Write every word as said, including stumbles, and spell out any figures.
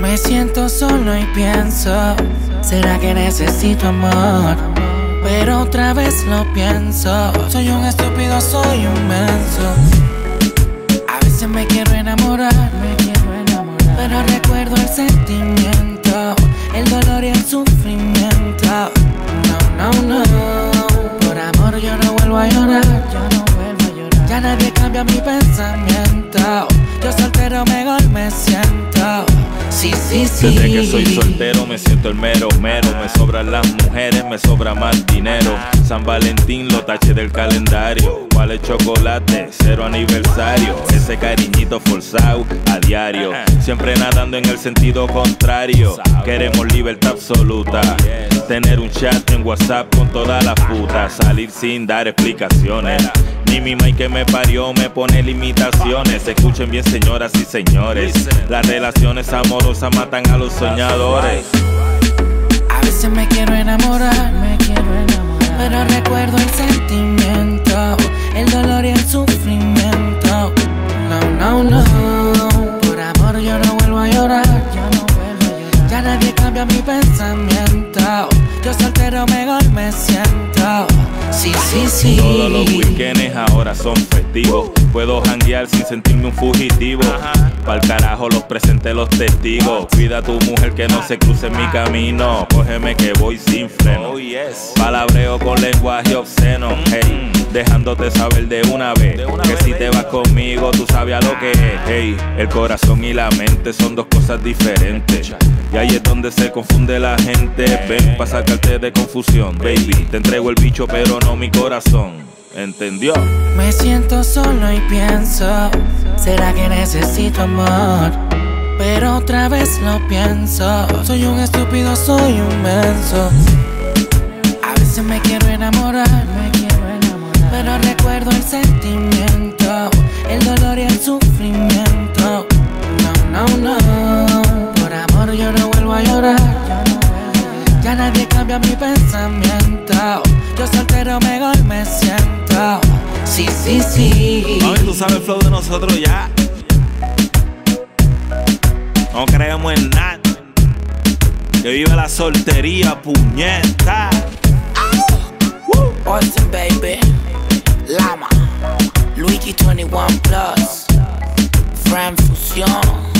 Me siento solo y pienso, ¿será que necesito amor? Pero otra vez lo pienso, soy un estúpido, soy un menso. A veces me quiero enamorar, me quiero enamorar, pero recuerdo el sentimiento, el dolor y el sufrimiento. No, no, no, por amor yo no vuelvo a llorar, yo no vuelvo a llorar. Ya nadie cambia mi pensamiento, yo soltero mejor me siento. Sí, sí, sí. Desde que soy soltero me siento el mero mero. Me sobran las mujeres, me sobra más dinero. San Valentín lo taché del calendario. Vale chocolate, cero aniversario. Ese cariñito forzado a diario. Siempre nadando en el sentido contrario. Queremos libertad absoluta. Tener un chat en WhatsApp con todas las putas. Salir sin dar explicaciones. Ni mi mai que me parió me pone limitaciones. Escuchen bien, señoras y señores, las relaciones amorosas matan a los soñadores. A veces me quiero enamorar, me quiero enamorar, pero recuerdo el sentimiento, el dolor y el sufrimiento. No, no, no, por amor yo no vuelvo a llorar, yo no vuelvo a llorar. Ya nadie cambia mi pensamiento, yo soltero mejor me siento. Sí, sí, sí. Todos los weekends ahora son festivos. Puedo janguear sin sentirme un fugitivo. Pa'l carajo los presentes los testigos. Cuida a tu mujer que no se cruce en mi camino. Cógeme que voy sin freno. Palabreo con lenguaje obsceno. Hey, dejándote saber de una vez que si te vas conmigo tú sabes a lo que es. Hey, el corazón y la mente son dos cosas diferentes. Y ahí es donde se confunde la gente. Ven pa' sacarte de confusión, baby. Te entrego el bicho pero no mi corazón. ¿Entendió? Me siento solo y pienso, ¿será que necesito amor? Pero otra vez lo pienso, soy un estúpido, soy un menso. A veces me quiero enamorar, me quiero enamorar, pero recuerdo el sentimiento, el dolor y el sufrimiento. No, no, no, por amor yo no vuelvo a llorar, yo no vuelvo a llorar. Ya nadie cambia mi pensamiento, yo soltero mejor me siento. Sí, sí, sí. Mami, tú sabes el flow de nosotros ya. No creemos en nada. Que viva la soltería, puñeta. Austin, baby. Lama. Luigi veintiuno Plus. Fran Fusion.